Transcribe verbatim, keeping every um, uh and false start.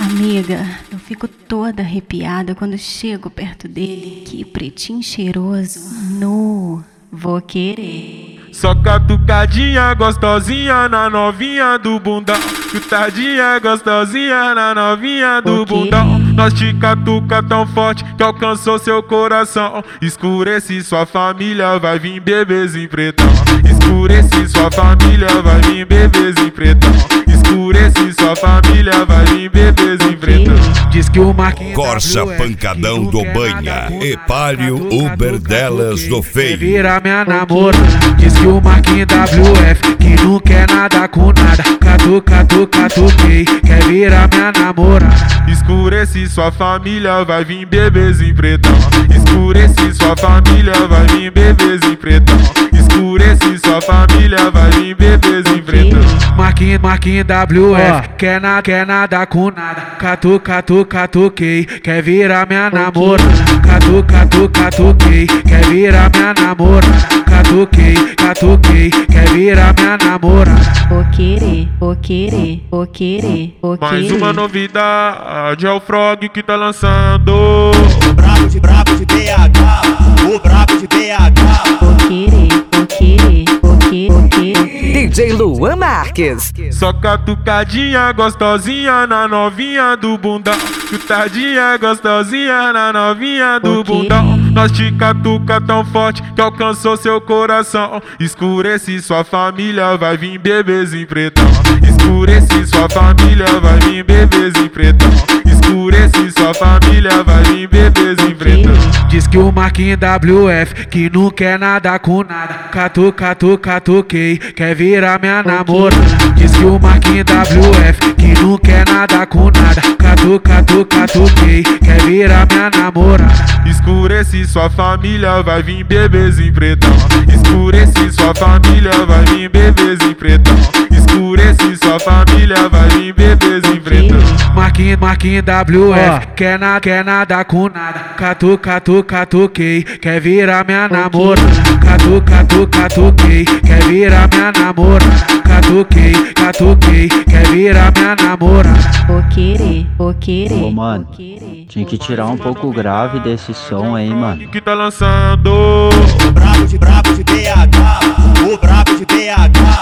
Amiga, eu fico toda arrepiada quando chego perto dele. Que pretinho cheiroso. Nu, vou querer. Só catucadinha gostosinha na novinha do bundão. Chutadinha gostosinha na novinha do Okay. bundão. Nós te catuca tão forte que alcançou seu coração. Escurece sua família, vai vir bebezinho pretão. Escurece sua família, vai vir bebezinho pretão. Escurece sua família, vai vir bebezinho pretão. Diz que o Marquinhos Corsa Pancadão do Banha, Epálio Uber delas do Feio. Vira minha namorada. Diz que o Marquinhos W F que não quer nada com nada. Catu, catu, catuquei, quer virar minha namorada. Escurece sua família, vai vir bebezinho pretão. Escurece sua família, vai vir bebezinho pretão. Escurece sua família, vai vir bebezinho pretão. Marquinhos, Marquinhos W F quer nada, quer nada com nada. Catu, catu, catuquei, quer virar minha namorada. Catu, catu, catuquei, quer virar minha namorada. Catuquei, catuquei, quer virar minha namorada. Vou querer, vou querer, vou querer, vou querer. Mais uma novidade é o Frog que tá lançando. O brabo de brabo de B H, o brabo de B H. Vou querer, vou querer, vou querer, vou querer. D J Luan Marques. Só catucadinha gostosinha na novinha do bundão. Chutadinha gostosinha na novinha do Okay. bundão. Nós te catuca tão forte que alcançou seu coração. Escurece sua família, vai vir bebezinho pretão. Escurece sua família, vai vir bebezinho pretão. Escurece sua família, vai vir bebezinho pretão. Diz que o Marquinhos W F que não quer nada com nada. Catu, catu, catuquei, quer virar minha namorada. Diz que o Marquinhos W F que não quer nada com nada. Catu, catu, catuquei, quer virar minha namorada. Escurece sua família, vai vir bebezinho pretão. Escurece sua família, vai vir bebezinho pretão. Escurece sua família, vai vir bebezinho pretão. Marquinhos, Marquinhos W F quer nada, quer nada com nada. Catu, catu, catuquei, quer virar minha namorada. Catu, catu, catuquei, quer virar minha namorada. Catuquei, catuquei, quer virar minha namorada. Vou querer, vou querer. Ô, mano, vou querer, tinha que vou tirar um querer. pouco grave desse som aí, mano. Que tá lançando. O brabo de brabo de B H, o brabo de B H.